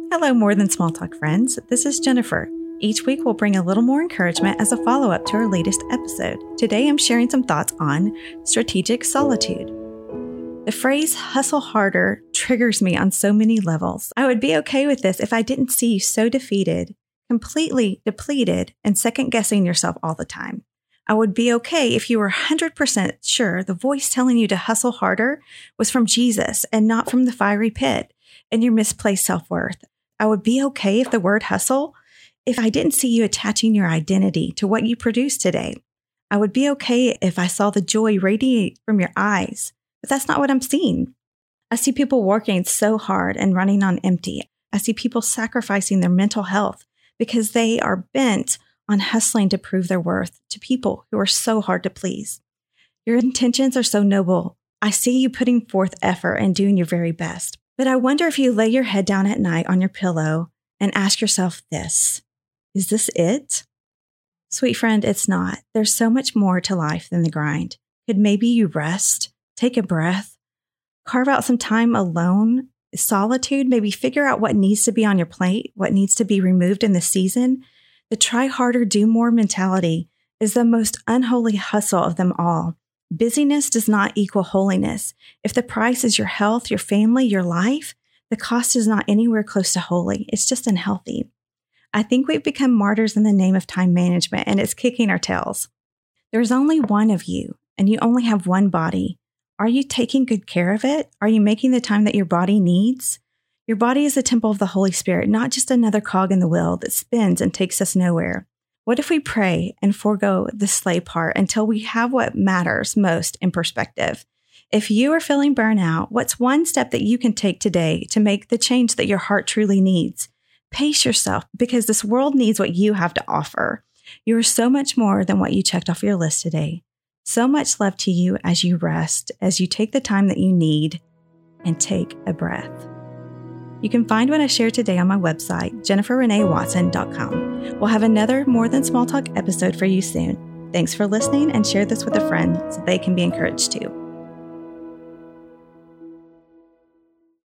Hello, More Than Small Talk friends. This is Jennifer. Each week we'll bring a little more encouragement as a follow-up to our latest episode. Today I'm sharing some thoughts on strategic solitude. The phrase hustle harder triggers me on so many levels. I would be okay with this if I didn't see you so defeated, completely depleted, and second-guessing yourself all the time. I would be okay if you were 100% sure the voice telling you to hustle harder was from Jesus and not from the fiery pit and your misplaced self-worth. I would be okay if the word hustle, if I didn't see you attaching your identity to what you produced today. I would be okay if I saw the joy radiate from your eyes, but that's not what I'm seeing. I see people working so hard and running on empty. I see people sacrificing their mental health because they are bent on hustling to prove their worth to people who are so hard to please. Your intentions are so noble. I see you putting forth effort and doing your very best. But I wonder if you lay your head down at night on your pillow and ask yourself this: is this it? Sweet friend, it's not. There's so much more to life than the grind. Could maybe you rest, take a breath, carve out some time alone, solitude, maybe figure out what needs to be on your plate, what needs to be removed in the season? The try harder, do more mentality is the most unholy hustle of them all. Busyness does not equal holiness. If the price is your health, your family, your life, the cost is not anywhere close to holy. It's just unhealthy. I think we've become martyrs in the name of time management, and it's kicking our tails. There's only one of you, and you only have one body. Are you taking good care of it? Are you making the time that your body needs? Your body is the temple of the Holy Spirit, not just another cog in the wheel that spins and takes us nowhere. What if we pray and forego the slay part until we have what matters most in perspective? If you are feeling burnout, what's one step that you can take today to make the change that your heart truly needs? Pace yourself, because this world needs what you have to offer. You are so much more than what you checked off your list today. So much love to you as you rest, as you take the time that you need and take a breath. You can find what I shared today on my website, jenniferreneewatson.com. We'll have another More Than Small Talk episode for you soon. Thanks for listening, and share this with a friend so they can be encouraged too.